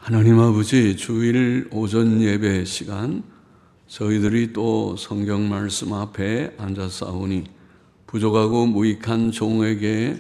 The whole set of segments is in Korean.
하나님 아버지, 주일 오전 예배 시간 저희들이 또 성경 말씀 앞에 앉아싸우니 부족하고 무익한 종에게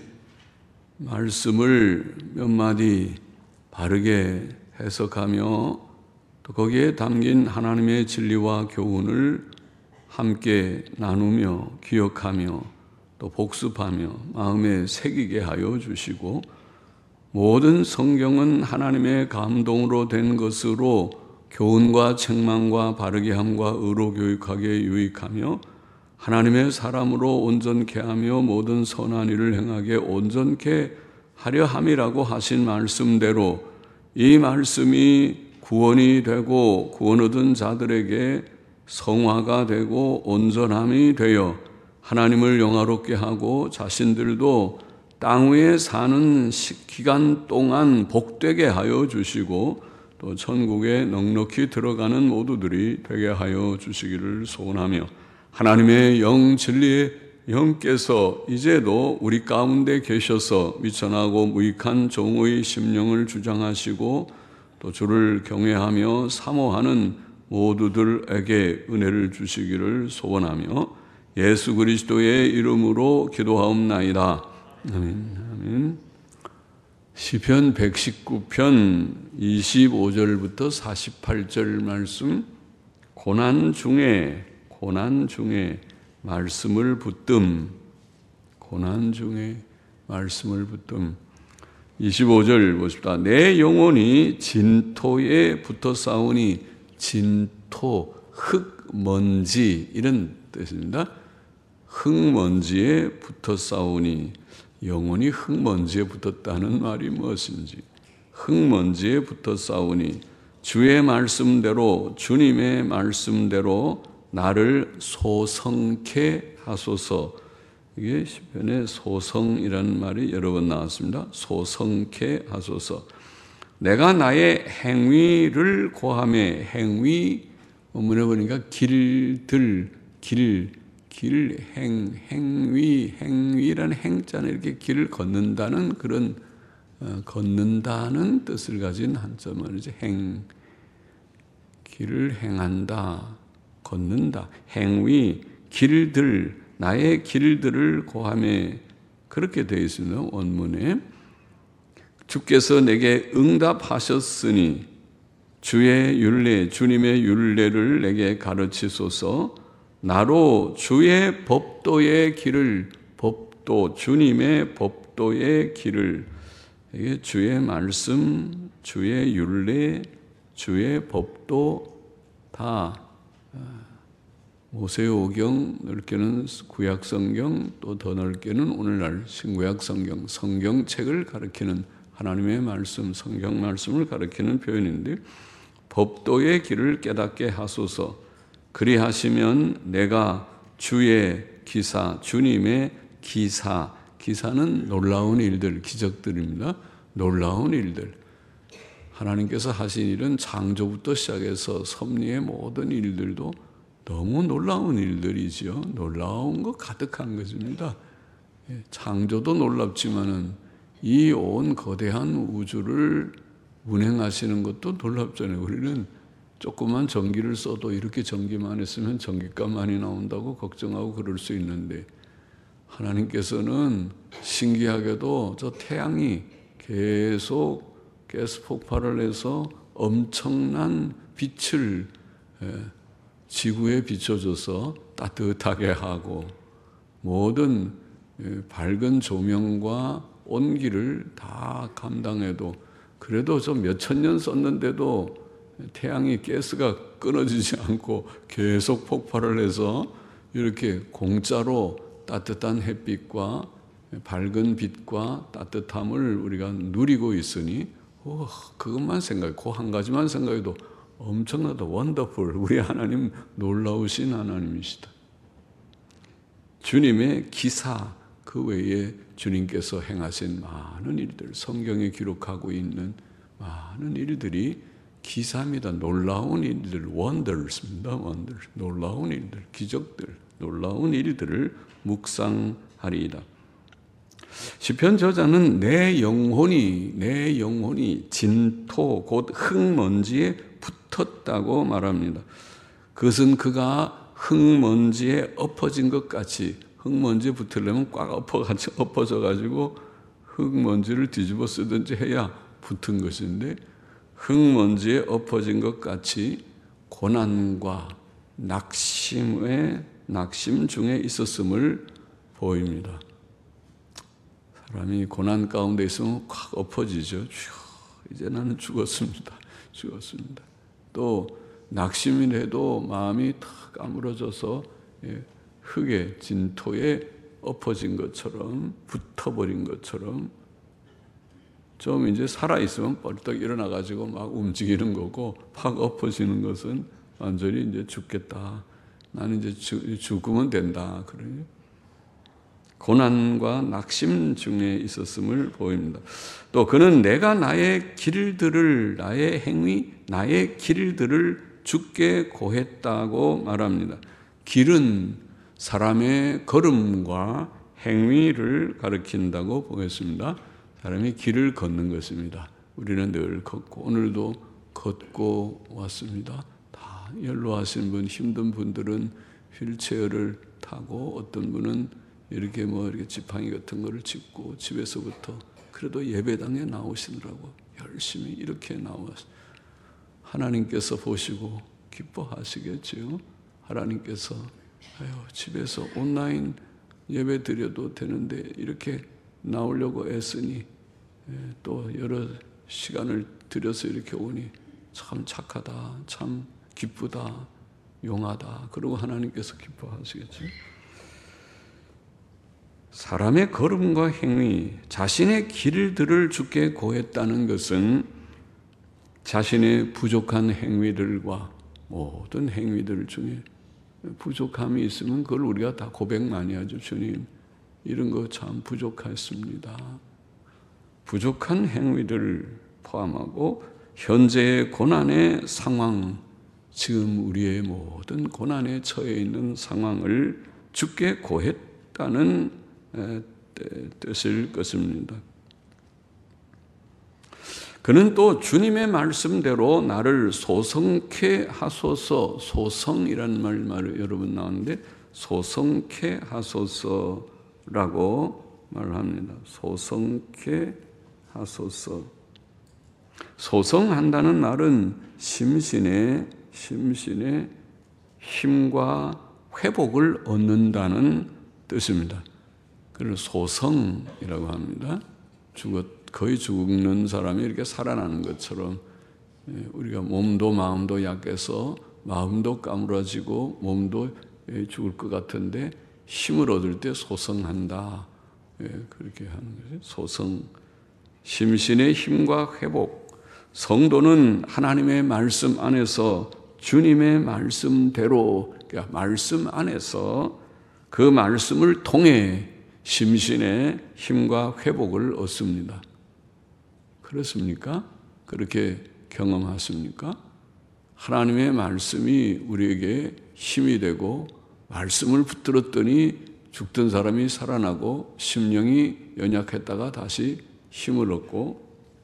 말씀을 몇 마디 바르게 해석하며 또 거기에 담긴 하나님의 진리와 교훈을 함께 나누며 기억하며 또 복습하며 마음에 새기게 하여 주시고, 모든 성경은 하나님의 감동으로 된 것으로 교훈과 책망과 바르게 함과 의로 교육하게 유익하며 하나님의 사람으로 온전케 하며 모든 선한 일을 행하게 온전케 하려 함이라고 하신 말씀대로 이 말씀이 구원이 되고 구원 얻은 자들에게 성화가 되고 온전함이 되어 하나님을 영화롭게 하고 자신들도 땅 위에 사는 기간 동안 복되게 하여 주시고 또 천국에 넉넉히 들어가는 모두들이 되게 하여 주시기를 소원하며, 하나님의 영 진리의 영께서 이제도 우리 가운데 계셔서 미천하고 무익한 종의 심령을 주장하시고 또 주를 경외하며 사모하는 모두들에게 은혜를 주시기를 소원하며 예수 그리스도의 이름으로 기도하옵나이다. 아멘. 아멘. 시편 119편 25절부터 48절 말씀, 고난 중에 말씀을 붙듦, 고난 중에 말씀을 붙듦. 25절 보십시다. 내 영혼이 진토에 붙어 싸우니, 진토, 흙먼지 이런 뜻입니다. 흙먼지에 붙어 싸우니, 영혼이 흙먼지에 붙었다는 말이 무엇인지. 흙먼지에 붙어 싸우니 주의 말씀대로, 주님의 말씀대로 나를 소성케 하소서. 이게 시편에 소성이라는 말이 여러 번 나왔습니다. 소성케 하소서. 내가 나의 행위를 고하매, 행위 원문에 보니까 행위라는 행자는 이렇게 길을 걷는다는 그런 걷는다는 뜻을 가진 한자 말이죠. 길을 행한다, 걷는다. 행위, 길들, 나의 길들을 고하매, 그렇게 되어 있습니다. 원문에. 주께서 내게 응답하셨으니 주의 율례, 주님의 율례를 내게 가르치소서. 나로 주의 법도의 길을, 법도, 주님의 법도의 길을, 이게 주의 말씀, 주의 율례, 주의 법도 다 모세오경, 넓게는 구약성경, 또 더 넓게는 오늘날 신구약성경, 성경책을 가리키는 하나님의 말씀, 성경 말씀을 가리키는 표현인데, 법도의 길을 깨닫게 하소서. 그리하시면 내가 주의 기사, 주님의 기사는 놀라운 일들, 기적들입니다. 놀라운 일들. 하나님께서 하신 일은 창조부터 시작해서 섭리의 모든 일들도 너무 놀라운 일들이지요. 놀라운 거 가득한 것입니다. 창조도 놀랍지만은 이 온 거대한 우주를 운행하시는 것도 놀랍잖아요. 우리는 조그만 전기를 써도 이렇게 전기만 했으면 전기값 많이 나온다고 걱정하고 그럴 수 있는데, 하나님께서는 신기하게도 저 태양이 계속 가스 폭발을 해서 엄청난 빛을 지구에 비춰줘서 따뜻하게 하고, 모든 밝은 조명과 온기를 다 감당해도, 그래도 저 몇천 년 썼는데도 태양이 가스가 끊어지지 않고 계속 폭발을 해서 이렇게 공짜로 따뜻한 햇빛과 밝은 빛과 따뜻함을 우리가 누리고 있으니, 그것만 생각해, 그 한 가지만 생각해도 엄청나다. 원더풀. 우리 하나님 놀라우신 하나님이시다. 주님의 기사, 그 외에 주님께서 행하신 많은 일들, 성경에 기록하고 있는 많은 일들이 기사입니다. 놀라운 일들, 원더스입니다. 원더스. 놀라운 일들, 기적들, 놀라운 일들을 묵상하리이다. 시편 저자는 내 영혼이 진토 곧 흙먼지에 붙었다고 말합니다. 그것은 그가 흙먼지에 엎어진 것 같이, 흙먼지에 붙으려면 꽉 엎어져 가지고 흙먼지를 뒤집어 쓰든지 해야 붙은 것인데, 흙먼지에 엎어진 것 같이 고난과 낙심 중에 있었음을 보입니다. 사람이 고난 가운데 있으면 꽉 엎어지죠. 이제 나는 죽었습니다. 또 낙심이 돼도 마음이 탁 까무러져서 흙에 진토에 엎어진 것처럼, 붙어버린 것처럼, 좀 이제 살아있으면 벌떡 일어나가지고 막 움직이는 거고, 팍 엎어지는 것은 완전히 이제 죽겠다. 나는 이제 죽으면 된다. 그러니 고난과 낙심 중에 있었음을 보입니다. 또 그는 내가 나의 길들을 주께 고했다고 말합니다. 길은 사람의 걸음과 행위를 가리킨다고 보겠습니다. 사람이 길을 걷는 것입니다. 우리는 늘 걷고, 오늘도 걷고 왔습니다. 다 연로하신 분, 힘든 분들은 휠체어를 타고, 어떤 분은 이렇게 지팡이 같은 거를 짚고 집에서부터 그래도 예배당에 나오시느라고 열심히 이렇게 나와서 하나님께서 보시고 기뻐하시겠지요. 하나님께서 집에서 온라인 예배 드려도 되는데 이렇게 나오려고 애쓰니 또 여러 시간을 들여서 이렇게 오니 참 착하다, 참 기쁘다, 용하다. 그러고 하나님께서 기뻐하시겠죠. 사람의 걸음과 행위, 자신의 길들을 주께 고했다는 것은 자신의 부족한 행위들과 모든 행위들 중에 부족함이 있으면 그걸 우리가 다 고백 많이 하죠. 주님, 이런 거 참 부족했습니다. 부족한 행위들을 포함하고 현재의 고난의 상황, 지금 우리의 모든 고난에 처해 있는 상황을 주께 고했다는 뜻일 것입니다. 그는 또 주님의 말씀대로 나를 소성케 하소서, 소성이라는 말이 여러분 나오는데 소성케 하소서라고 말합니다. 소성케 하소서. 소성한다는 말은 심신의 힘과 회복을 얻는다는 뜻입니다. 그걸 소성이라고 합니다. 거의 죽는 사람이 이렇게 살아나는 것처럼 우리가 몸도 마음도 약해서 마음도 까무러지고 몸도 죽을 것 같은데 힘을 얻을 때 소성한다. 그렇게 하는 거죠. 소성. 심신의 힘과 회복. 성도는 하나님의 말씀 안에서 주님의 말씀대로, 그러니까 말씀 안에서 그 말씀을 통해 심신의 힘과 회복을 얻습니다. 그렇습니까? 그렇게 경험하십니까? 하나님의 말씀이 우리에게 힘이 되고 말씀을 붙들었더니 죽던 사람이 살아나고 심령이 연약했다가 다시 힘을 얻고,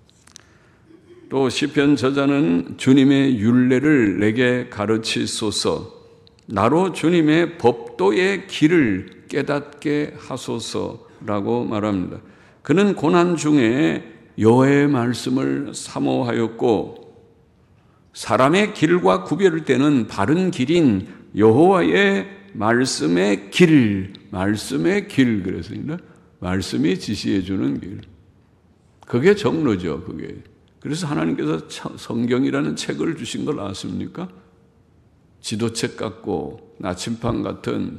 또 시편 저자는 주님의 율례를 내게 가르치소서, 나로 주님의 법도의 길을 깨닫게 하소서라고 말합니다. 그는 고난 중에 여호와의 말씀을 사모하였고 사람의 길과 구별을 떼는 바른 길인 여호와의 말씀의 길, 그랬습니다. 말씀이 지시해 주는 길. 그게 정로죠, 그게. 그래서 하나님께서 성경이라는 책을 주신 걸 아십니까? 지도책 같고 나침반 같은,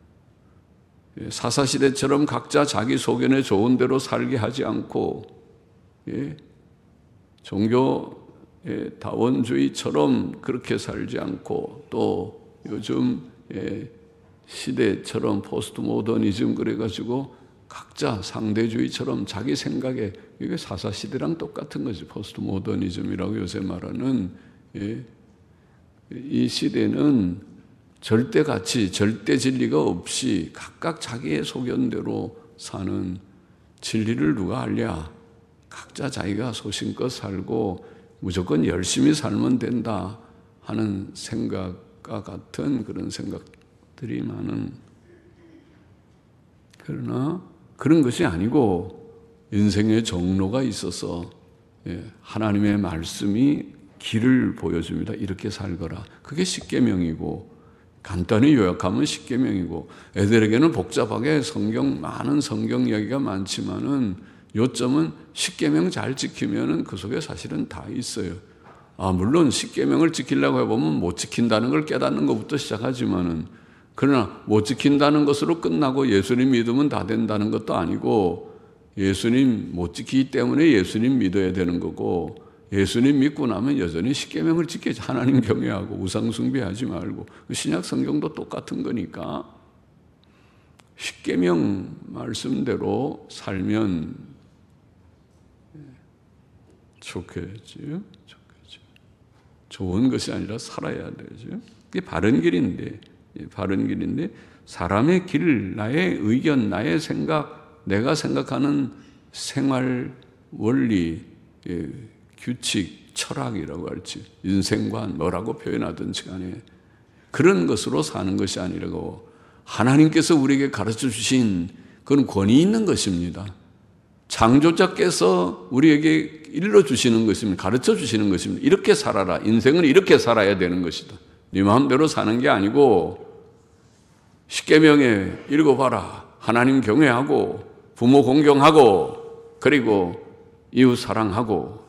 사사시대처럼 각자 자기 소견에 좋은 대로 살게 하지 않고, 종교의 다원주의처럼 그렇게 살지 않고, 또 요즘 시대처럼 포스트 모더니즘 그래가지고 각자 상대주의처럼 자기 생각에, 이게 사사시대랑 똑같은 거지. 포스트 모더니즘이라고 요새 말하는 이 시대는 절대 가치, 절대 진리가 없이 각각 자기의 소견대로 사는, 진리를 누가 알랴? 각자 자기가 소신껏 살고 무조건 열심히 살면 된다 하는 생각과 같은 그런 생각들이 많은, 그러나 그런 것이 아니고 인생의 종로가 있어서 하나님의 말씀이 길을 보여줍니다. 이렇게 살거라. 그게 십계명이고, 간단히 요약하면 십계명이고, 애들에게는 복잡하게 많은 성경 이야기가 많지만은 요점은 십계명 잘 지키면은 그 속에 사실은 다 있어요. 물론 십계명을 지키려고 해보면 못 지킨다는 걸 깨닫는 것부터 시작하지만은, 그러나 못 지킨다는 것으로 끝나고 예수님 믿으면 다 된다는 것도 아니고, 예수님 못 지키기 때문에 예수님 믿어야 되는 거고, 예수님 믿고 나면 여전히 십계명을 지켜야지. 하나님 경외하고 우상 숭배하지 말고. 신약 성경도 똑같은 거니까 십계명 말씀대로 살면 좋겠죠. 좋은 것이 아니라 살아야 되죠. 이게 바른 길인데, 사람의 길, 나의 의견, 나의 생각, 내가 생각하는 생활 원리, 규칙, 철학이라고 할지, 인생관 뭐라고 표현하든지 간에 그런 것으로 사는 것이 아니라고 하나님께서 우리에게 가르쳐 주신 그건 권위 있는 것입니다. 창조자께서 우리에게 일러주시는 것입니다. 가르쳐 주시는 것입니다. 이렇게 살아라. 인생은 이렇게 살아야 되는 것이다. 네 마음대로 사는 게 아니고, 십계명에 읽어봐라. 하나님 경외하고 부모 공경하고, 그리고 이웃 사랑하고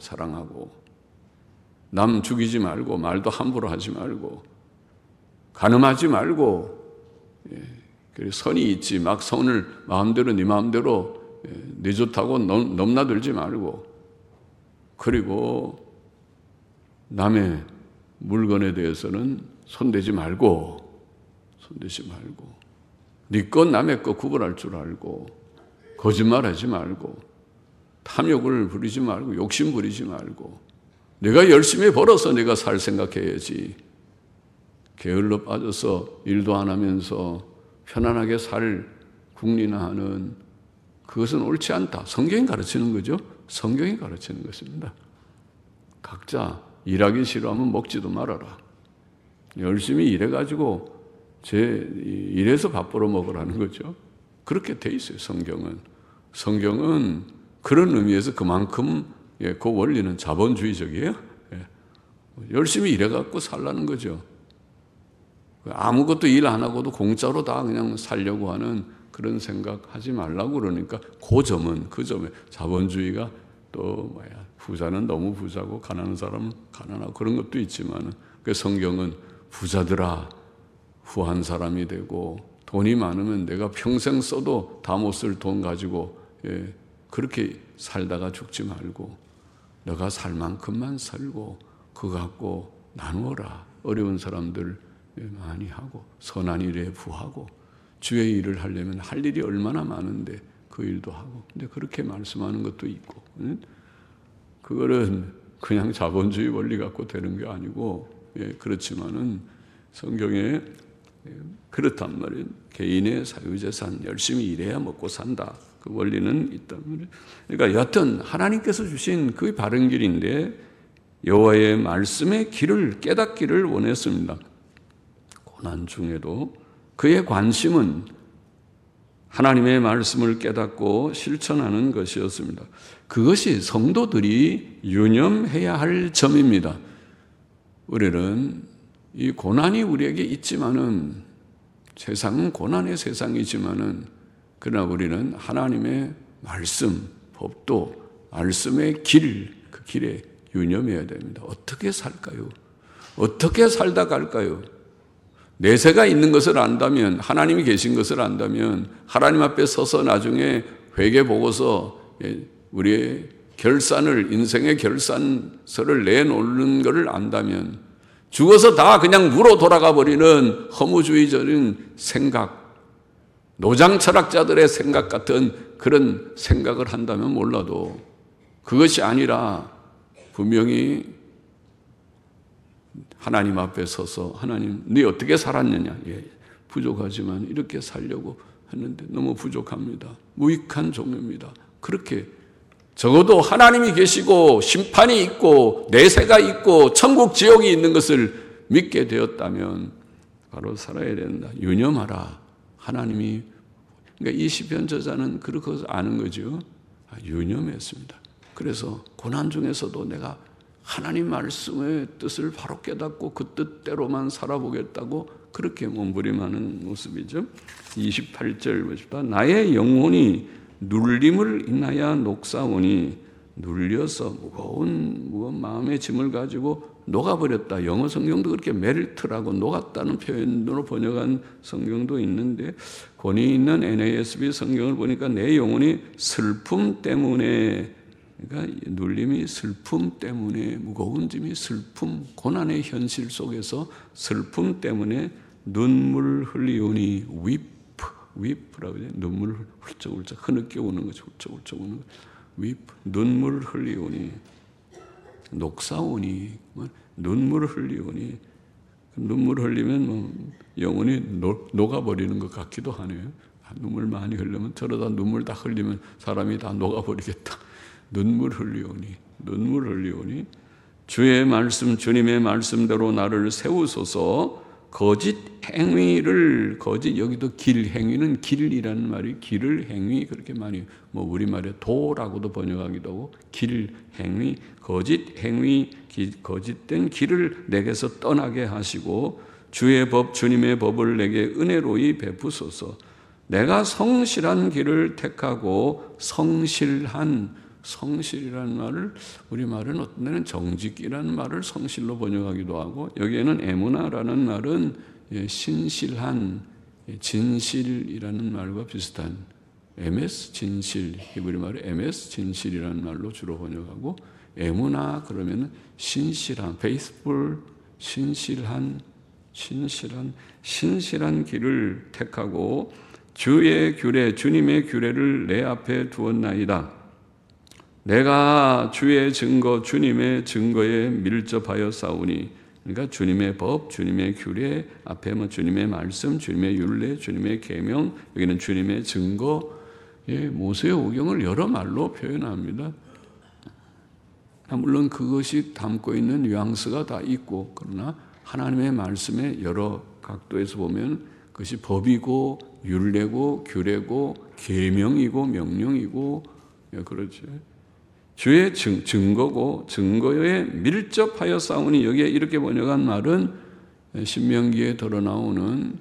남 죽이지 말고, 말도 함부로 하지 말고, 간음하지 말고, 그리고 선이 있지 막 선을 마음대로 네 마음대로 네 좋다고 넘나들지 말고, 그리고 남의 물건에 대해서는 손대지 말고 네 것 남의 것 구분할 줄 알고, 거짓말하지 말고, 탐욕을 부리지 말고, 욕심 부리지 말고, 내가 열심히 벌어서 내가 살 생각해야지. 게을러 빠져서 일도 안 하면서 편안하게 살 궁리나 하는, 그것은 옳지 않다. 성경이 가르치는 거죠. 성경이 가르치는 것입니다. 각자 일하기 싫어하면 먹지도 말아라. 열심히 일해가지고 일해서 밥 벌어 먹으라는 거죠. 그렇게 돼 있어요. 성경은 그런 의미에서 그만큼 그 원리는 자본주의적이에요. 열심히 일해갖고 살라는 거죠. 아무것도 일 안 하고도 공짜로 다 그냥 살려고 하는 그런 생각하지 말라고 그러니까 그 점에 자본주의가 또 부자는 너무 부자고 가난한 사람은 가난하고 그런 것도 있지만, 그 성경은 부자들아 후한 사람이 되고, 돈이 많으면 내가 평생 써도 다 못 쓸 돈 가지고 그렇게 살다가 죽지 말고, 너가 살 만큼만 살고 그거 갖고 나누어라. 어려운 사람들 많이 하고 선한 일에 부하고, 주의 일을 하려면 할 일이 얼마나 많은데 그 일도 하고. 근데 그렇게 말씀하는 것도 있고, 그거는 그냥 자본주의 원리 갖고 되는 게 아니고, 그렇지만은 성경에 그렇단 말이에요. 개인의 사유재산 열심히 일해야 먹고 산다. 그 원리는 있단 말이에요. 그러니까 여하튼 하나님께서 주신 그 바른 길인데, 여호와의 말씀의 길을 깨닫기를 원했습니다. 고난 중에도 그의 관심은 하나님의 말씀을 깨닫고 실천하는 것이었습니다. 그것이 성도들이 유념해야 할 점입니다. 우리는 이 고난이 우리에게 있지만은, 세상은 고난의 세상이지만은, 그러나 우리는 하나님의 말씀, 법도, 말씀의 길, 그 길에 유념해야 됩니다. 어떻게 살까요? 어떻게 살다 갈까요? 내세가 있는 것을 안다면, 하나님이 계신 것을 안다면, 하나님 앞에 서서 나중에 회개 보고서 우리의 인생의 결산서를 내놓는 것을 안다면, 죽어서 다 그냥 무로 돌아가 버리는 허무주의적인 생각, 노장 철학자들의 생각 같은 그런 생각을 한다면 몰라도, 그것이 아니라 분명히 하나님 앞에 서서, 하나님, 네 어떻게 살았느냐? 부족하지만 이렇게 살려고 했는데 너무 부족합니다. 무익한 종입니다. 그렇게 적어도 하나님이 계시고 심판이 있고 내세가 있고 천국 지옥이 있는 것을 믿게 되었다면 바로 살아야 된다. 유념하라. 하나님이 그러니까 이 시편 저자는 그렇게 아는 거죠. 유념했습니다. 그래서 고난 중에서도 내가 하나님 말씀의 뜻을 바로 깨닫고 그 뜻대로만 살아보겠다고 그렇게 몸부림하는 모습이죠. 28절 보십시다. 나의 영혼이 눌림을 인하여 녹사오니 눌려서 무거운 마음의 짐을 가지고 녹아버렸다. 영어 성경도 그렇게 멜트라고 녹았다는 표현으로 번역한 성경도 있는데 권위 있는 NASB 성경을 보니까 내 영혼이 슬픔 때문에 그러니까 눌림이 슬픔 때문에 무거운 짐이 슬픔, 고난의 현실 속에서 슬픔 때문에 눈물 흘리오니 weep라고 해요. 눈물 훌쩍훌쩍 흐느껴 오는 거죠. 훌쩍훌쩍 오는 거. weep, 눈물 흘리오니 녹사오니 눈물 흘리오니 눈물 흘리면 영혼이 녹아버리는 것 같기도 하네요. 눈물 많이 흘리면 저러다 눈물 다 흘리면 사람이 다 녹아버리겠다. 눈물 흘리오니 주의 말씀 주님의 말씀대로 나를 세우소서. 거짓 행위를 여기도 길 행위는 길이라는 말이 길을 행위 그렇게 많이 우리말에 도라고도 번역하기도 하고 길 행위 거짓 행위 거짓된 길을 내게서 떠나게 하시고 주의 법 주님의 법을 내게 은혜로이 베푸소서. 내가 성실한 길을 택하고 성실이라는 말을 우리말은 어떤 데는 정직이라는 말을 성실로 번역하기도 하고 여기에는 에무나라는 말은 신실한 진실이라는 말과 비슷한 에메스 진실 히브리 말에 에메스 진실이라는 말로 주로 번역하고 에무나 그러면 신실한 faithful 신실한 길을 택하고 주의 규례 주님의 규례를 내 앞에 두었나이다. 내가 주의 증거 주님의 증거에 밀접하여 싸우니 그러니까 주님의 법 주님의 규례 앞에 주님의 말씀 주님의 율례 주님의 계명 여기는 주님의 증거 모세의 오경을 여러 말로 표현합니다. 물론 그것이 담고 있는 뉘앙스가 다 있고 그러나 하나님의 말씀의 여러 각도에서 보면 그것이 법이고 율례고 규례고 계명이고 명령이고 그렇죠. 주의 증거고 증거에 밀접하여 싸우니 여기에 이렇게 번역한 말은 신명기에 드러나오는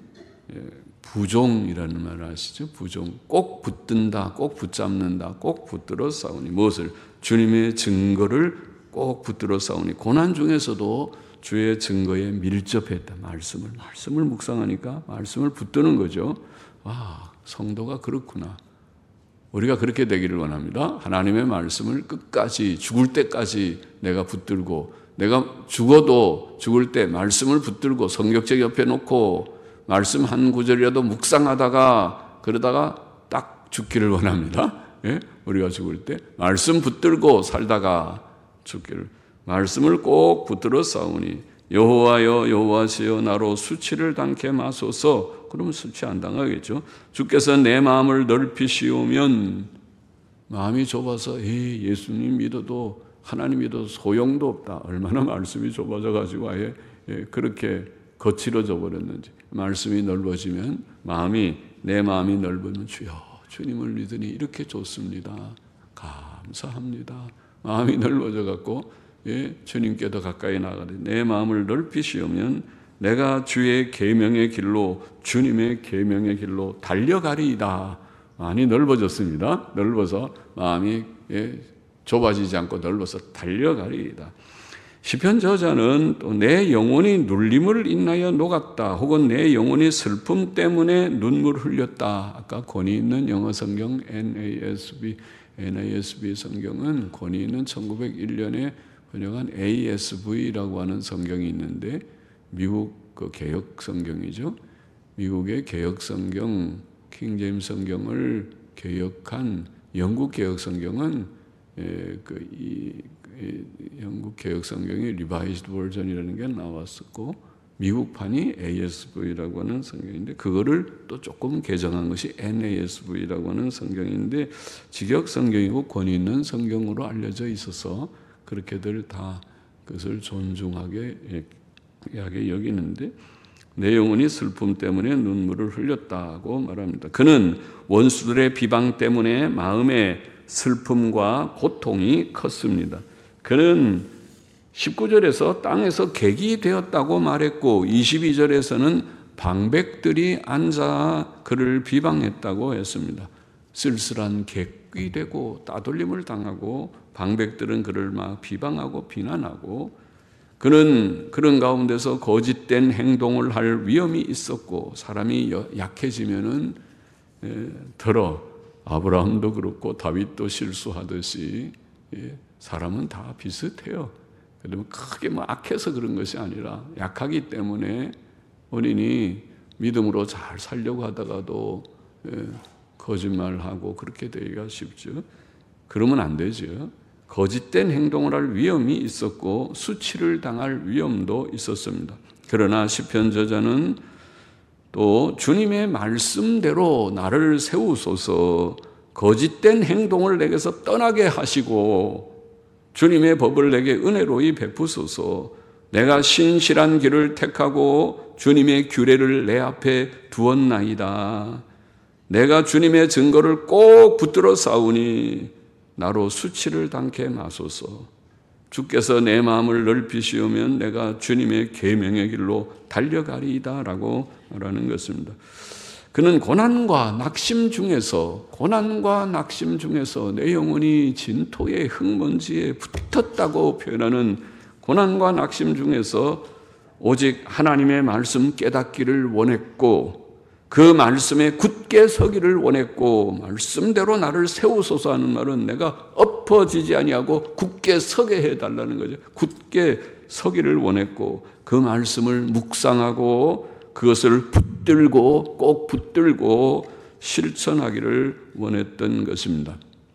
부종이라는 말을 아시죠? 부종. 꼭 붙든다, 꼭 붙잡는다, 꼭 붙들어 싸우니 무엇을? 주님의 증거를 꼭 붙들어 싸우니 고난 중에서도 주의 증거에 밀접했다. 말씀을 묵상하니까 말씀을 붙드는 거죠. 와, 성도가 그렇구나. 우리가 그렇게 되기를 원합니다. 하나님의 말씀을 끝까지 죽을 때까지 내가 붙들고 내가 죽어도 죽을 때 말씀을 붙들고 성경책 옆에 놓고 말씀 한 구절이라도 묵상하다가 그러다가 딱 죽기를 원합니다. 예? 우리가 죽을 때 말씀 붙들고 살다가 죽기를 말씀을 꼭 붙들어 싸우니 여호와여 여호와시여 나로 수치를 당케 마소서. 그러면 수치 안 당하겠죠. 주께서 내 마음을 넓히시오면 마음이 좁아서 예수님 믿어도 하나님 믿어도 소용도 없다. 얼마나 말씀이 좁아져 가지고 아예 그렇게 거칠어져 버렸는지. 말씀이 넓어지면 내 마음이 넓으면 주여 주님을 믿으니 이렇게 좋습니다. 감사합니다. 마음이 넓어져 갖고 주님께 더 가까이 나가되 내 마음을 넓히시오면 내가 주의 계명의 길로 주님의 계명의 길로 달려가리이다. 많이 넓어졌습니다. 넓어서 마음이 좁아지지 않고 넓어서 달려가리이다. 시편 저자는 또 내 영혼이 눌림을 인하여 녹았다. 혹은 내 영혼이 슬픔 때문에 눈물 흘렸다. 아까 권위 있는 영어 성경 NASB 성경은 권위 있는 1901년에 번역한 ASV라고 하는 성경이 있는데 미국 그 개역 성경이죠. 미국의 개역 성경 킹제임스 성경을 개역한 영국 개역 성경은 영국 개역 성경이 리바이즈드 버전이라는 게 나왔었고 미국판이 ASV라고 하는 성경인데 그거를 또 조금 개정한 것이 NASV라고 하는 성경인데 직역 성경이고 권위 있는 성경으로 알려져 있어서 그렇게들 다 그것을 존중하게 여기는데 내 영혼이 슬픔 때문에 눈물을 흘렸다고 말합니다. 그는 원수들의 비방 때문에 마음의 슬픔과 고통이 컸습니다. 그는 19절에서 땅에서 객이 되었다고 말했고 22절에서는 방백들이 앉아 그를 비방했다고 했습니다. 쓸쓸한 객이 되고 따돌림을 당하고 방백들은 그를 막 비방하고 비난하고 그는 그런 가운데서 거짓된 행동을 할 위험이 있었고 사람이 약해지면은 아브라함도 그렇고 다윗도 실수하듯이 사람은 다 비슷해요. 그러면 크게 악해서 그런 것이 아니라 약하기 때문에 본인이 믿음으로 잘 살려고 하다가도 거짓말하고 그렇게 되기가 쉽죠. 그러면 안 되죠. 거짓된 행동을 할 위험이 있었고 수치를 당할 위험도 있었습니다. 그러나 시편 저자는 또 주님의 말씀대로 나를 세우소서 거짓된 행동을 내게서 떠나게 하시고 주님의 법을 내게 은혜로이 베푸소서 내가 신실한 길을 택하고 주님의 규례를 내 앞에 두었나이다. 내가 주님의 증거를 꼭 붙들어 싸우니 나로 수치를 당케 마소서. 주께서 내 마음을 넓히시오면 내가 주님의 계명의 길로 달려가리이다 라고 말하는 것입니다. 그는 고난과 낙심 중에서 내 영혼이 진토의 흙먼지에 붙었다고 표현하는 고난과 낙심 중에서 오직 하나님의 말씀 깨닫기를 원했고 그 말씀에 굳게 서기를 원했고 말씀대로 나를 세우소서 하는 말은 내가 엎어지지 아니하고 굳게 서게 해달라는 거죠. 굳게 서기를 원했고 그 말씀을 묵상하고 그것을 꼭 붙들고 실천하기를 원했던 것입니다.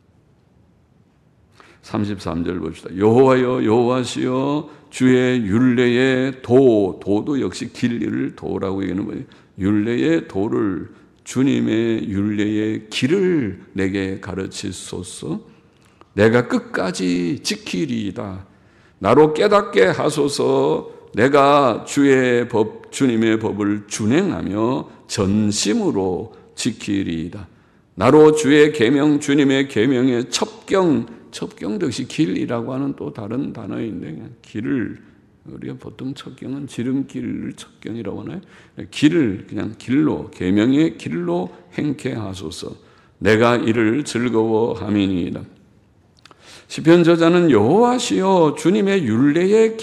33절 봅시다. 여호와여 여호와시여 주의 율례의 도도 역시 길을 도라고 얘기하는 거예요. 율례의 도를 주님의 율례의 길을 내게 가르치소서. 내가 끝까지 지키리이다. 나로 깨닫게 하소서. 내가 주님의 법을 준행하며 전심으로 지키리이다. 나로 주의 계명 주님의 계명의 첩경도 역시 길이라고 하는 또 다른 단어인데 길을 우리가 보통 첩경은 지름길을 첩경이라고 하나요? 길을 그냥 길로 계명의 길로 행케 하소서. 내가 이를 즐거워함이니이다. 시편 저자는 여호와시여 주님의 율례의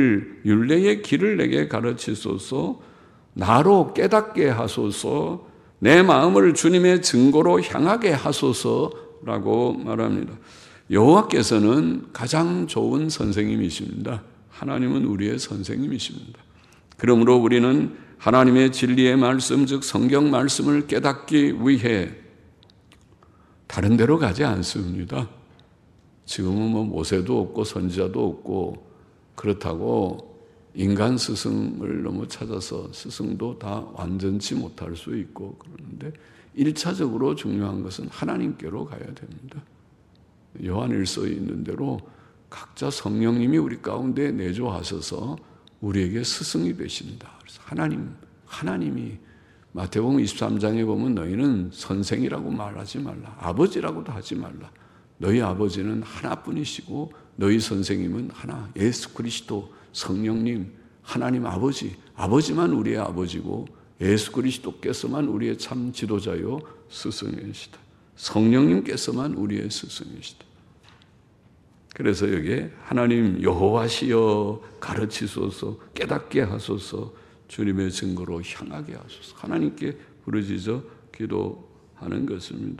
길을 내게 가르치소서. 나로 깨닫게 하소서. 내 마음을 주님의 증거로 향하게 하소서라고 말합니다. 여호와께서는 가장 좋은 선생님이십니다. 하나님은 우리의 선생님이십니다. 그러므로 우리는 하나님의 진리의 말씀, 즉 성경 말씀을 깨닫기 위해 다른 데로 가지 않습니다. 지금은 모세도 없고 선지자도 없고 그렇다고 인간 스승을 너무 찾아서 스승도 다 완전치 못할 수 있고 그러는데 1차적으로 중요한 것은 하나님께로 가야 됩니다. 요한일서에 있는 대로 각자 성령님이 우리 가운데 내조하셔서 우리에게 스승이 되신다. 그래서 하나님이 마태복음 23장에 보면 너희는 선생이라고 말하지 말라. 아버지라고도 하지 말라. 너희 아버지는 하나뿐이시고 너희 선생님은 하나. 예수 그리스도 성령님 하나님 아버지만 우리의 아버지고 예수 그리스도께서만 우리의 참 지도자요 스승이시다. 성령님께서만 우리의 스승이시다. 그래서 여기에 하나님 여호와시여 가르치소서 깨닫게 하소서 주님의 증거로 향하게 하소서 하나님께 부르짖어 기도하는 것입니다.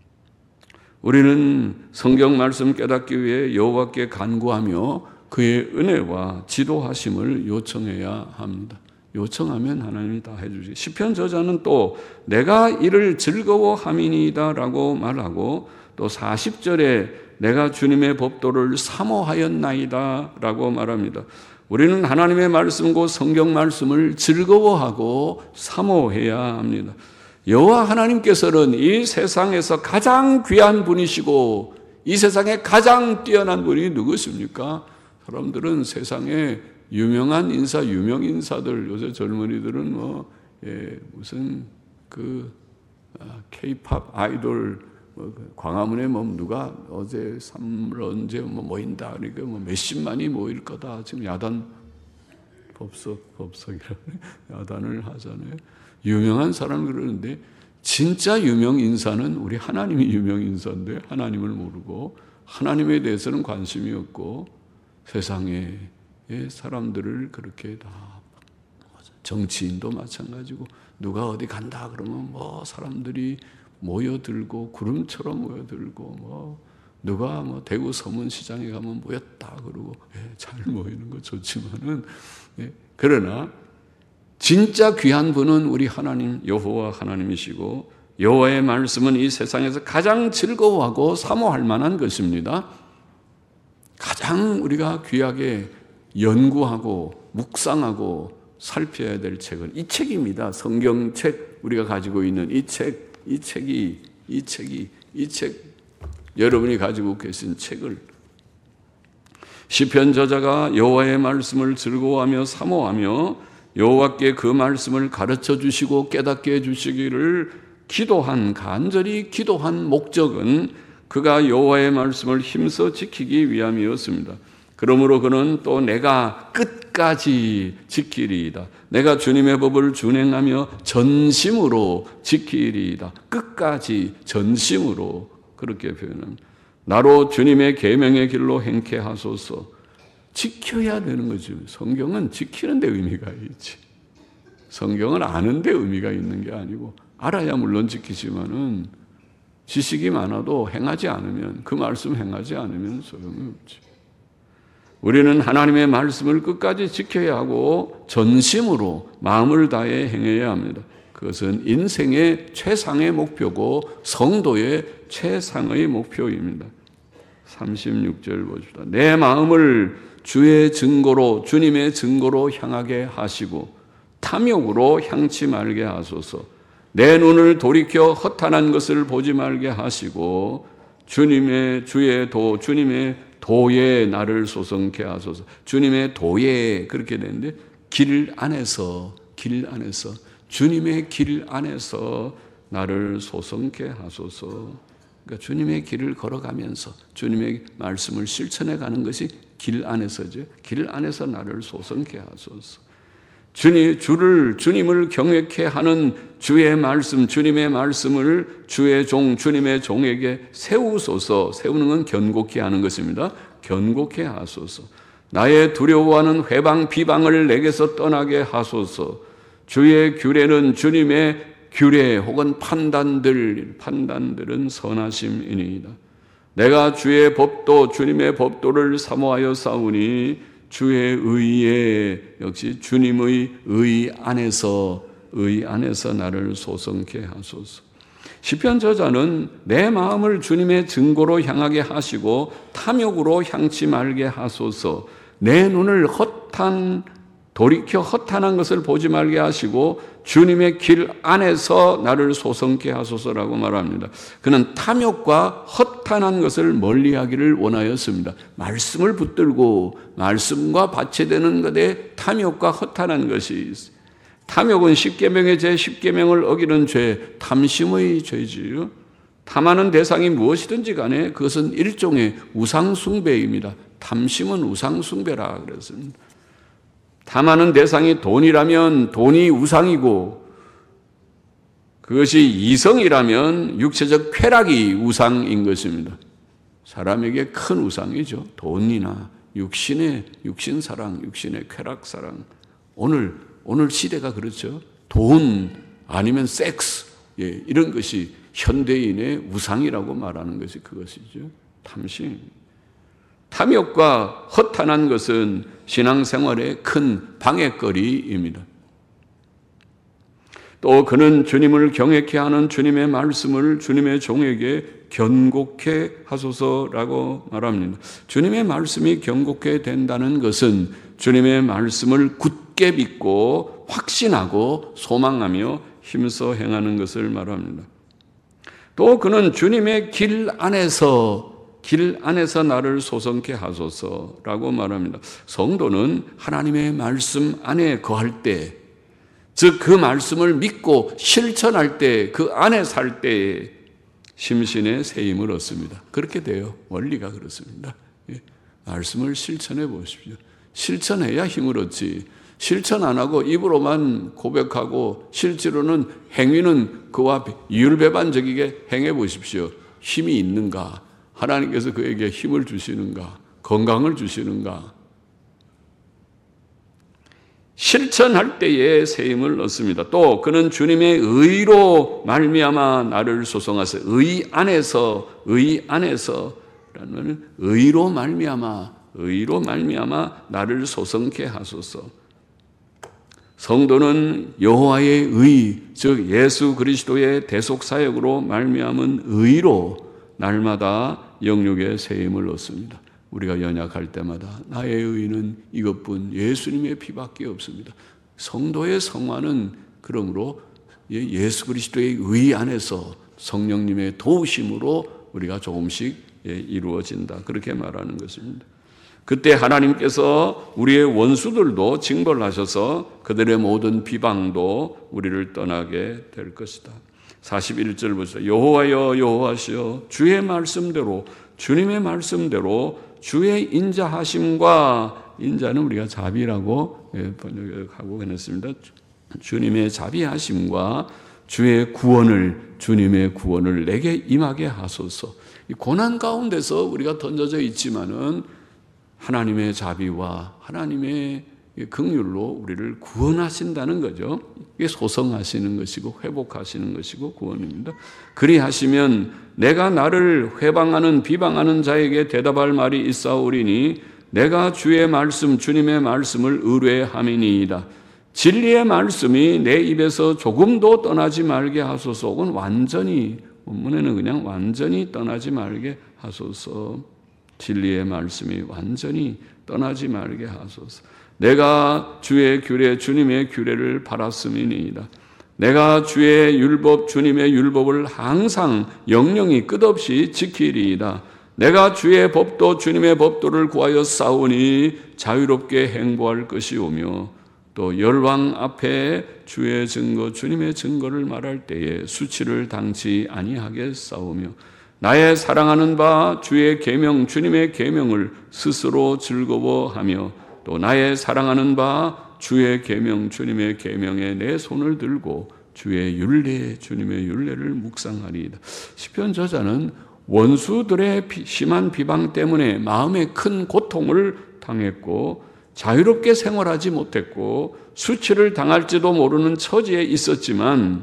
우리는 성경 말씀 깨닫기 위해 여호와께 간구하며 그의 은혜와 지도하심을 요청해야 합니다. 요청하면 하나님이 다 해주시. 시편 저자는 또 내가 이를 즐거워함이니이다 라고 말하고 또 40절에 내가 주님의 법도를 사모하였나이다 라고 말합니다. 우리는 하나님의 말씀, 곧 성경 말씀을 즐거워하고 사모해야 합니다. 여호와 하나님께서는 이 세상에서 가장 귀한 분이시고 이 세상에 가장 뛰어난 분이 누구십니까? 사람들은 세상에 유명한 인사, 유명 인사들, 요새 젊은이들은 무슨 K-팝 아이돌, 광화문에 누가 어제 3월 언제 모인다, 그러니까 몇십만이 모일 거다. 지금 야단 법석이라고 야단을 하잖아요. 유명한 사람 그러는데 진짜 유명 인사는 우리 하나님이 유명 인사인데 하나님을 모르고 하나님에 대해서는 관심이 없고 세상의 사람들을 그렇게 다, 정치인도 마찬가지고 누가 어디 간다 그러면 사람들이 모여들고 구름처럼 모여들고 누가 대구 서문시장에 가면 모였다 그러고 잘 모이는 거 좋지만은 그러나 진짜 귀한 분은 우리 하나님 여호와 하나님이시고 여호와의 말씀은 이 세상에서 가장 즐거워하고 사모할 만한 것입니다. 가장 우리가 귀하게 연구하고 묵상하고 살펴야 될 책은 이 책입니다. 성경책 우리가 가지고 있는 이 책이 여러분이 가지고 계신 책을 시편 저자가 여호와의 말씀을 즐거워하며 사모하며 여호와께 그 말씀을 가르쳐 주시고 깨닫게 해주시기를 간절히 기도한 목적은 그가 여호와의 말씀을 힘써 지키기 위함이었습니다. 그러므로 그는 또 내가 끝까지 지키리이다. 내가 주님의 법을 준행하며 전심으로 지키리이다. 끝까지 전심으로 그렇게 표현합니다. 나로 주님의 계명의 길로 행케 하소서. 지켜야 되는 거죠. 성경은 지키는 데 의미가 있지. 성경은 아는 데 의미가 있는 게 아니고 알아야 물론 지키지만은 지식이 많아도 행하지 않으면 그 말씀 행하지 않으면 소용이 없지. 우리는 하나님의 말씀을 끝까지 지켜야 하고 전심으로 마음을 다해 행해야 합니다. 그것은 인생의 최상의 목표고 성도의 최상의 목표입니다. 36절 보십시다. 내 마음을 주의 증거로 주님의 증거로 향하게 하시고 탐욕으로 향치 말게 하소서. 내 눈을 돌이켜 허탄한 것을 보지 말게 하시고 주님의 도에 나를 소성케 하소서. 주님의 도에 그렇게 되는데 길 안에서 주님의 길 안에서 나를 소성케 하소서. 그러니까 주님의 길을 걸어가면서 주님의 말씀을 실천해 가는 것이 길 안에서죠. 길 안에서 나를 소성케 하소서. 주님을 경외케 하는 주의 말씀, 주님의 말씀을 주의 종, 주님의 종에게 세우소서. 세우는 건 견고케 하는 것입니다. 견고케 하소서. 나의 두려워하는 회방, 비방을 내게서 떠나게 하소서. 주의 규례는 주님의 규례 혹은 판단들은 선하심이니이다. 내가 주의 법도 주님의 법도를 사모하여 싸우니 주의 의에 역시 주님의 의 안에서 나를 소성케 하소서. 시편 저자는 내 마음을 주님의 증거로 향하게 하시고 탐욕으로 향치 말게 하소서. 내 눈을 돌이켜 허탄한 것을 보지 말게 하시고 주님의 길 안에서 나를 소성케 하소서라고 말합니다. 그는 탐욕과 허탄한 것을 멀리하기를 원하였습니다. 말씀을 붙들고 말씀과 받쳐되는 것에 탐욕과 허탄한 것이 있어요. 탐욕은 십계명의 죄, 십계명을 어기는 죄, 탐심의 죄지요. 탐하는 대상이 무엇이든지 간에 그것은 일종의 우상숭배입니다. 탐심은 우상숭배라 그랬습니다. 탐하는 대상이 돈이라면 돈이 우상이고 그것이 이성이라면 육체적 쾌락이 우상인 것입니다. 사람에게 큰 우상이죠. 돈이나 육신사랑, 육신의 쾌락사랑. 오늘 시대가 그렇죠. 돈 아니면 섹스 이런 것이 현대인의 우상이라고 말하는 것이 그것이죠. 탐심. 탐욕과 허탄한 것은 신앙생활의 큰 방해거리입니다. 또 그는 주님을 경외케 하는 주님의 말씀을 주님의 종에게 견고케 하소서라고 말합니다. 주님의 말씀이 견고케 된다는 것은 주님의 말씀을 굳게 믿고 확신하고 소망하며 힘써 행하는 것을 말합니다. 또 그는 주님의 길 안에서 나를 소성케 하소서라고 말합니다. 성도는 하나님의 말씀 안에 거할 때, 즉 그 말씀을 믿고 실천할 때, 그 안에 살 때에 심신의 새 힘을 얻습니다. 그렇게 돼요. 원리가 그렇습니다. 말씀을 실천해 보십시오. 실천해야 힘을 얻지. 실천 안 하고 입으로만 고백하고 실제로는 행위는 그와 이율배반적이게 행해 보십시오. 힘이 있는가? 하나님께서 그에게 힘을 주시는가? 건강을 주시는가? 실천할 때에 새 힘을 얻습니다. 또 그는 주님의 의로 말미암아 나를 소송하세요. 의 안에서라는 의로 말미암아 나를 소성케 하소서. 성도는 여호와의 의, 즉 예수 그리스도의 대속 사역으로 말미암은 의로 날마다 영육의 새 힘을 얻습니다. 우리가 연약할 때마다 나의 의는 이것뿐 예수님의 피밖에 없습니다. 성도의 성화는 그러므로 예수 그리스도의 의 안에서 성령님의 도우심으로 우리가 조금씩 이루어진다. 그렇게 말하는 것입니다. 그때 하나님께서 우리의 원수들도 징벌하셔서 그들의 모든 비방도 우리를 떠나게 될 것이다. 41절 보세요. 여호와여 여호와시여 주의 말씀대로 주님의 말씀대로 주의 인자하심과, 인자는 우리가 자비라고 번역하고 해냈습니다. 주님의 자비하심과 주님의 구원을 내게 임하게 하소서. 이 고난 가운데서 우리가 던져져 있지만은 하나님의 자비와 하나님의 긍휼로 우리를 구원하신다는 거죠. 이게 소성하시는 것이고 회복하시는 것이고 구원입니다. 그리하시면 내가 나를 회방하는 비방하는 자에게 대답할 말이 있사오리니 내가 주의 말씀 주님의 말씀을 의뢰함이니이다. 진리의 말씀이 내 입에서 조금도 떠나지 말게 하소서. 혹은 완전히, 원문에는 그냥 완전히 떠나지 말게 하소서. 진리의 말씀이 완전히 떠나지 말게 하소서. 내가 주의 규례 주님의 규례를 바랐음이니이다. 내가 주의 율법 주님의 율법을 항상 영영이 끝없이 지키리이다. 내가 주의 법도 주님의 법도를 구하여 싸우니 자유롭게 행보할 것이오며 또 열왕 앞에 주의 증거 주님의 증거를 말할 때에 수치를 당치 아니하게 싸우며 나의 사랑하는 바 주의 계명 주님의 계명을 스스로 즐거워하며 또 나의 사랑하는 바 주의 계명 주님의 계명에 내 손을 들고 주의 율례 주님의 율례를 묵상하리이다. 시편 저자는 원수들의 심한 비방 때문에 마음에 큰 고통을 당했고 자유롭게 생활하지 못했고 수치를 당할지도 모르는 처지에 있었지만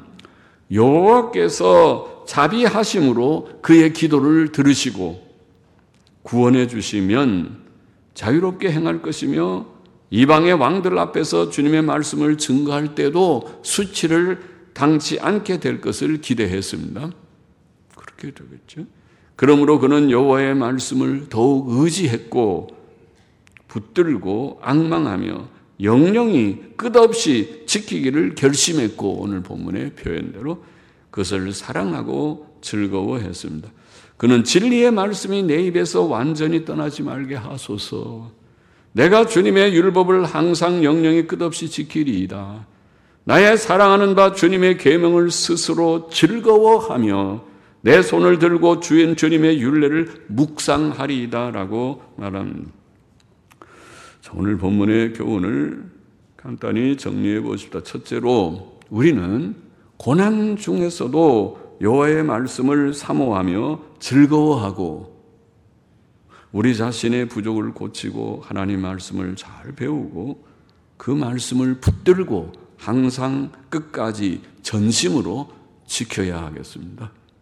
여호와께서 자비하심으로 그의 기도를 들으시고 구원해 주시면 자유롭게 행할 것이며 이방의 왕들 앞에서 주님의 말씀을 증거할 때도 수치를 당치 않게 될 것을 기대했습니다. 그렇게 되겠죠. 그러므로 그는 여호와의 말씀을 더욱 의지했고 붙들고 앙망하며 영영이 끝없이 지키기를 결심했고 오늘 본문의 표현대로 그것을 사랑하고 즐거워했습니다. 그는 진리의 말씀이 내 입에서 완전히 떠나지 말게 하소서. 내가 주님의 율법을 항상 영영이 끝없이 지키리이다. 나의 사랑하는 바 주님의 계명을 스스로 즐거워하며 내 손을 들고 주님의 율례를 묵상하리이다라고 말합니다. 오늘 본문의 교훈을 간단히 정리해 보십시다. 첫째로 우리는 고난 중에서도 여호와의 말씀을 사모하며 즐거워하고 우리 자신의 부족을 고치고 하나님 말씀을 잘 배우고 그 말씀을 붙들고 항상 끝까지 전심으로 지켜야 하겠습니다.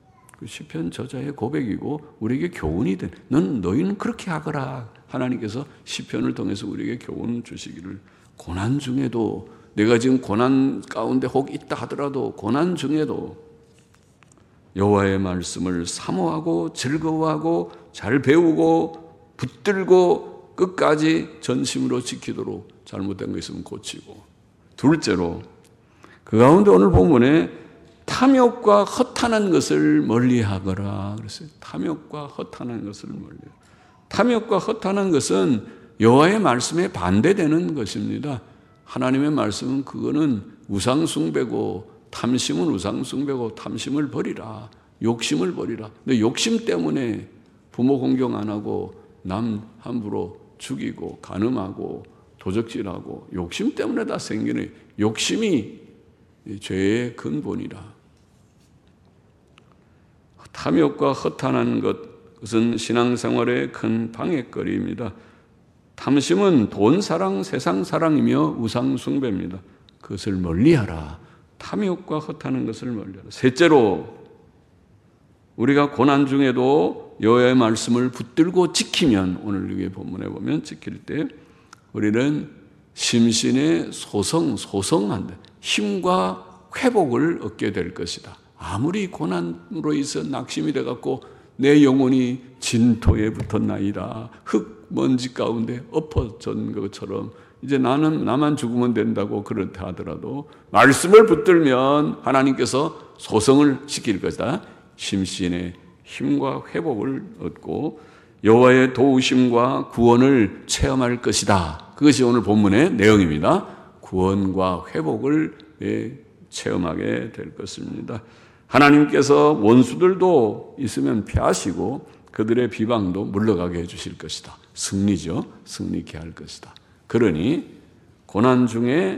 그 시편 저자의 고백이고 우리에게 교훈이 된, 너희는 그렇게 하거라. 하나님께서 시편을 통해서 우리에게 교훈 주시기를, 고난 중에도, 내가 지금 고난 가운데 혹 있다 하더라도 고난 중에도 여호와의 말씀을 사모하고 즐거워하고 잘 배우고 붙들고 끝까지 전심으로 지키도록, 잘못된 거 있으면 고치고. 둘째로, 그 가운데 오늘 본문에 탐욕과 허탄한 것을 멀리하거라 그랬어요. 탐욕과 허탄한 것을 멀리하거라. 탐욕과 허탄한 것은 여호와의 말씀에 반대되는 것입니다. 하나님의 말씀은 그거는 우상숭배고, 탐심은 우상숭배고, 탐심을 버리라, 욕심을 버리라. 근데 욕심 때문에 부모 공경 안 하고 남 함부로 죽이고 간음하고 도적질하고, 욕심 때문에 다 생기는, 욕심이 죄의 근본이라. 탐욕과 허탄한 것은 신앙생활의 큰 방해거리입니다. 탐심은 돈 사랑, 세상 사랑이며 우상 숭배입니다. 그것을 멀리하라. 탐욕과 허탄한 것을 멀리하라. 셋째로, 우리가 고난 중에도 여호와의 말씀을 붙들고 지키면, 오늘 여기 본문에 보면 지킬 때 우리는 심신의 소성한다. 힘과 회복을 얻게 될 것이다. 아무리 고난으로 인해서 낙심이 돼갖고 내 영혼이 진토에 붙었나이다, 흙 먼지 가운데 엎어진 것처럼 이제 나만 죽으면 된다고 그렇다 하더라도 말씀을 붙들면 하나님께서 소성을 시킬 것이다. 심신의 힘과 회복을 얻고 여호와의 도우심과 구원을 체험할 것이다. 그것이 오늘 본문의 내용입니다. 구원과 회복을 체험하게 될 것입니다. 하나님께서 원수들도 있으면 피하시고 그들의 비방도 물러가게 해주실 것이다. 승리죠. 승리케 할 것이다. 그러니 고난 중에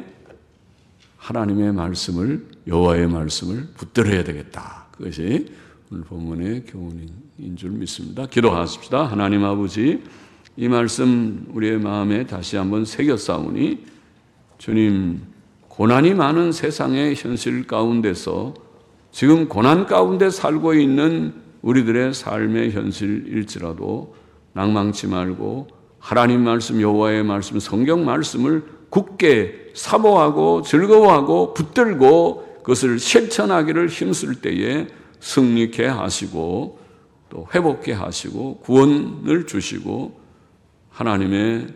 하나님의 말씀을, 여호와의 말씀을 붙들어야 되겠다. 그것이 오늘 본문의 교훈인 줄 믿습니다. 기도하십시다. 하나님 아버지, 이 말씀 우리의 마음에 다시 한번 새겼사오니 주님, 고난이 많은 세상의 현실 가운데서 지금 고난 가운데 살고 있는 우리들의 삶의 현실일지라도 낭망치 말고 하나님 말씀, 여호와의 말씀, 성경 말씀을 굳게 사모하고 즐거워하고 붙들고 그것을 실천하기를 힘쓸 때에 승리케 하시고 또 회복케 하시고 구원을 주시고 하나님의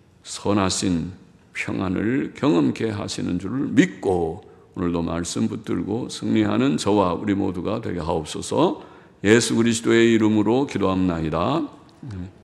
선하신 평안을 경험케 하시는 줄을 믿고 오늘도 말씀 붙들고 승리하는 저와 우리 모두가 되게 하옵소서. 예수 그리스도의 이름으로 기도합나이다.